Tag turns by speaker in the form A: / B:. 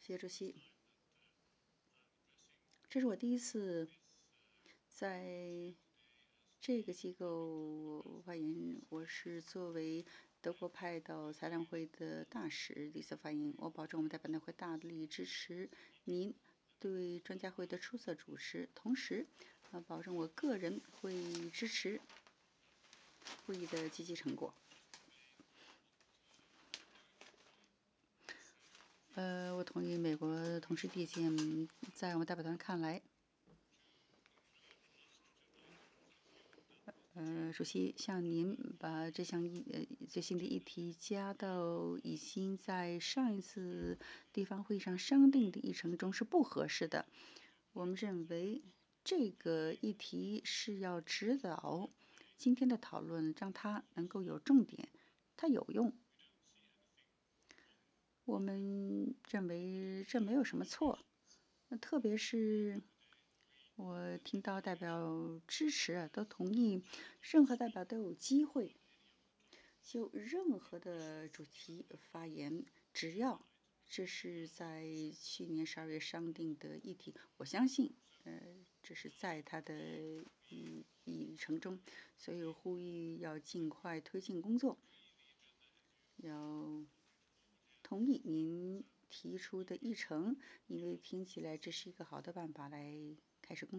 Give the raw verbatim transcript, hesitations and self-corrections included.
A: 谢谢主席。这是我第一次在这个机构发言，我是作为德国派到裁量会的大使第一次发言。我保证我们代表团会大力支持您对专家会的出色主持，同时呃保证我个人会支持会议的积极成果。呃，我同意美国同事的意见，在我们代表团看来，呃，主席向您把这项议呃最新的议题加到已经在上一次地方会议上商定的议程中是不合适的。我们认为这个议题是要指导今天的讨论，让它能够有重点，它有用。我们认为这没有什么错，那特别是我听到代表支持，都同意，任何代表都有机会就任何的主题发言，只要这是在去年十二月商定的议题，我相信，呃，这是在他的议议程中，所以我呼吁要尽快推进工作，要同意您提出的议程，因为听起来这是一个好的办法来开始工作。